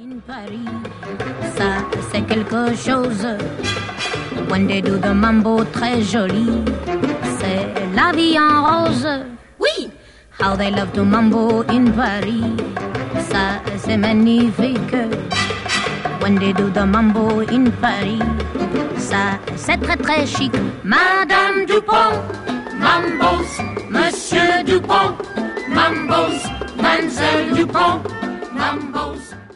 Paris, ça c'est quelque chose. When they do the mambo très joli, c'est la vie en rose. Oui, how they love to mambo in Paris, ça c'est magnifique. When they do the mambo in Paris, ça c'est très très chic. Madame Dupont, mambos, Monsieur Dupont, mambos, Mademoiselle Dupont, mambos.